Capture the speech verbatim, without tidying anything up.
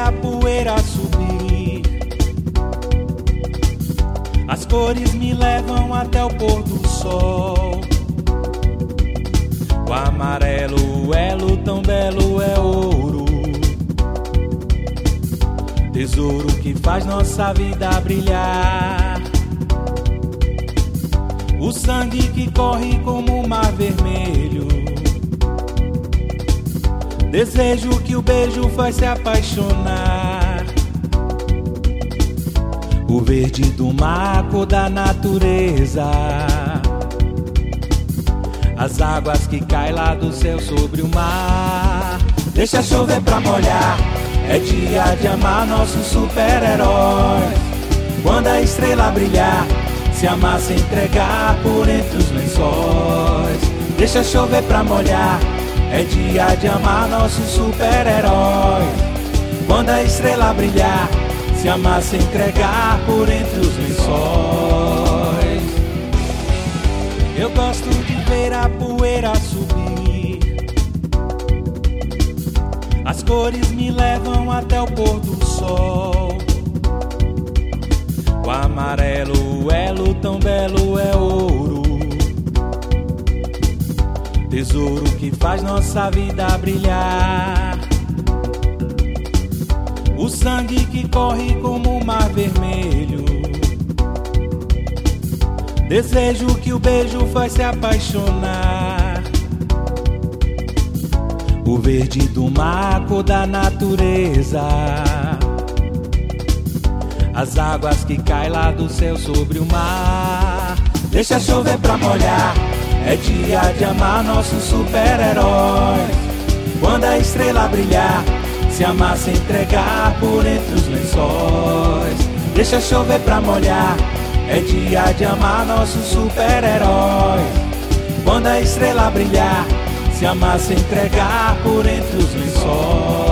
a poeira subir. As cores me levam até o pôr do sol. O amarelo, o elo tão belo é ouro, tesouro que faz nossa vida brilhar. O sangue que corre como o mar vermelho, desejo que o beijo faz se apaixonar. O verde do mar, cor da natureza, as águas que caem lá do céu sobre o mar. Deixa chover pra molhar, é dia de amar nossos super-heróis. Quando a estrela brilhar, se amar, se entregar por entre os lençóis. Deixa chover pra molhar, é dia de amar nossos super-heróis. Quando a estrela brilhar, se amar, se entregar por entre os lençóis. Eu gosto de ver a poeira subir. As cores me levam até o pôr do sol. O amarelo, o elo tão belo é ouro, tesouro que faz nossa vida brilhar. O sangue que corre como o mar vermelho, desejo que o beijo faz se apaixonar. O verde do mar, cor da natureza, as águas que caem lá do céu sobre o mar. Deixa chover pra molhar, é dia de amar nossos super-heróis. Quando a estrela brilhar, se amar, se entregar por entre os lençóis. Deixa chover pra molhar, é dia de amar nossos super-heróis. Quando a estrela brilhar, se amar, se entregar por entre os lençóis.